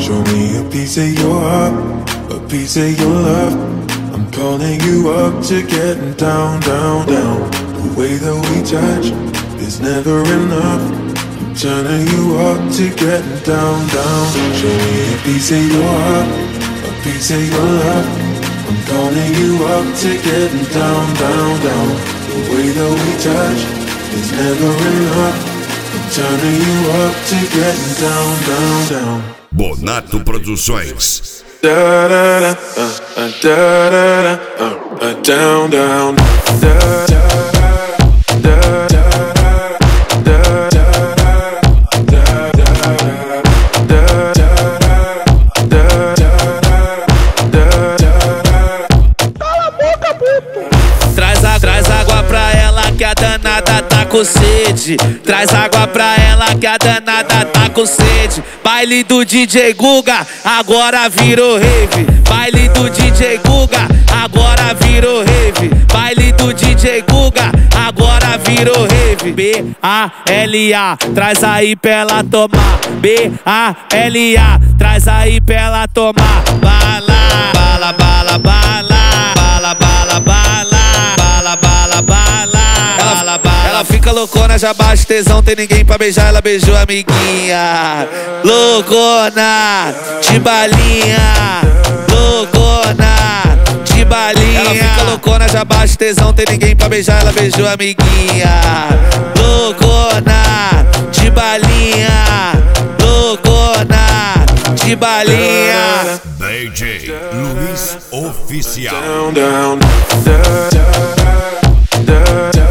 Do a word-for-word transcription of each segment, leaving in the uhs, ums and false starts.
Show me a piece of your heart, a piece of your love. I'm calling you up to getting down, down, down. The way that we touch is never enough. I'm turning you up to getting down, down. Show me a piece of your heart, a piece of your love. I'm calling you up to getting down, down, down. The way that we touch is never enough. I'm turning you up to getting down, down, down. Bonato Produções. Da da da, uh, uh, da da da, uh, uh, down, down, da da da, da da. Com sede, traz água pra ela que a danada tá com sede. Baile do D J Guga, agora virou rave. Baile do D J Guga, agora virou rave. Baile do D J Guga, agora virou rave. B A L A, traz aí pra ela tomar. B A L A, traz aí pra ela tomar. Bala, bala, bala, bala, bala, bala, bala, bala, bala, bala. Ela, ela fica loucona, já baixa tesão, tem ninguém pra beijar, ela beijou a amiguinha. Loucona, de balinha, loucona, de balinha. Ela fica loucona, já baixa tesão, tem ninguém pra beijar, ela beijou a amiguinha. Loucona, de balinha, loucona, de balinha. D J Luiz Oficial. Down, down, da, da, da, da.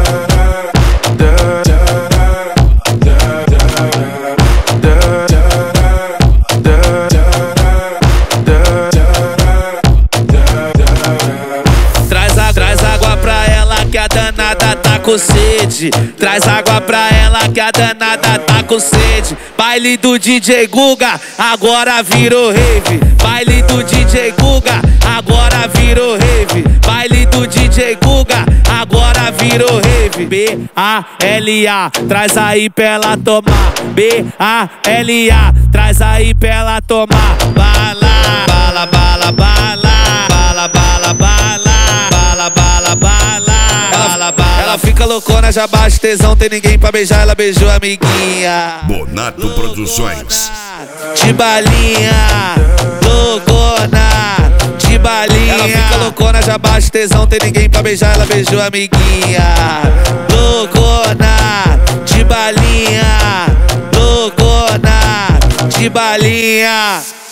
Com sede, traz água pra ela que a danada tá com sede. Baile do D J Guga, agora virou rave. Baile do D J Guga, agora virou rave. Baile do D J Guga, agora virou rave. B A L A, traz aí pra ela tomar. B A L A, traz aí pra ela tomar. Bala, bala, bala, bala, bala, bala, bala, bala, bala, bala. Ela fica loucona, já baixa tesão, tem ninguém pra beijar, ela beijou a amiguinha. Bonato Produções. De balinha, loucona, de balinha. Ela fica loucona, já baixa tesão, tem ninguém pra beijar, ela beijou a amiguinha. Loucona, de balinha, loucona, de balinha.